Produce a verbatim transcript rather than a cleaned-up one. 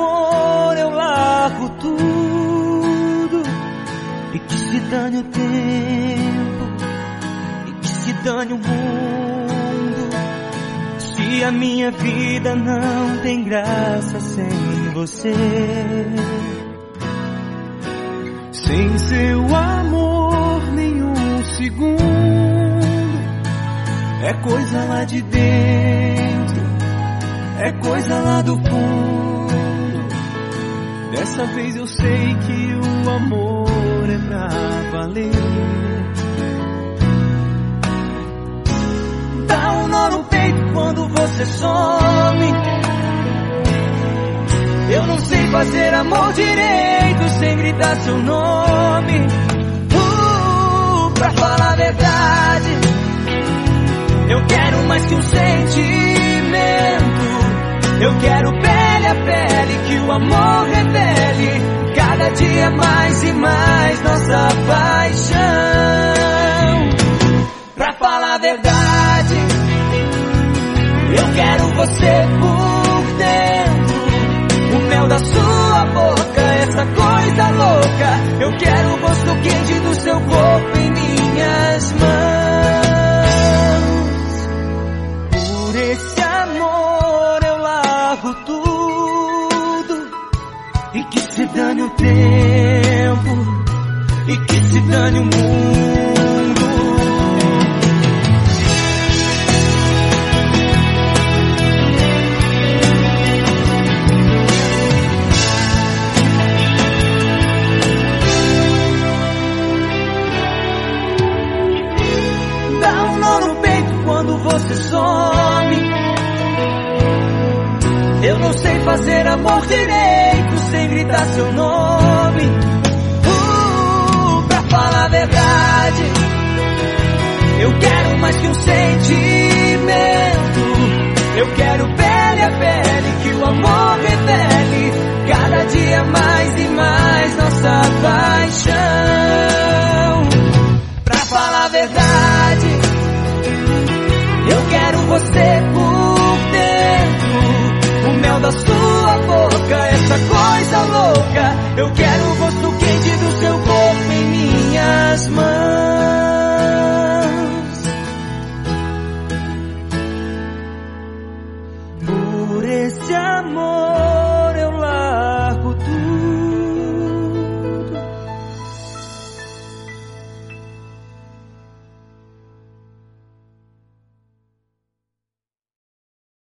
amor eu largo tudo, e que se dane o tempo, e que se dane o mundo, se a minha vida não tem graça sem você. Sem seu amor nenhum segundo é coisa lá de dentro, é coisa lá do fundo. Dessa vez eu sei que o amor é pra valer. Dá um nó no peito quando você some. Eu não sei fazer amor direito sem gritar seu nome. Uh, pra falar a verdade, eu quero mais que um sentimento. Eu quero pele a pele, que o amor revele cada dia mais e mais nossa paixão. Pra falar a verdade, eu quero você por dentro, o mel da sua boca, essa coisa louca. Eu quero o gosto quente do seu corpo em minhas mãos. Por esse amor eu largo tudo, e que se dane o tempo, e que se dane o mundo. Dá um nó no peito quando você some. Eu não sei fazer amor direito sem gritar seu nome. Uh, pra falar a verdade, eu quero mais que um sentimento. Eu quero pele a pele, que o amor revele cada dia mais e mais nossa paixão. Pra falar a verdade, eu quero você por dentro, o mel da sua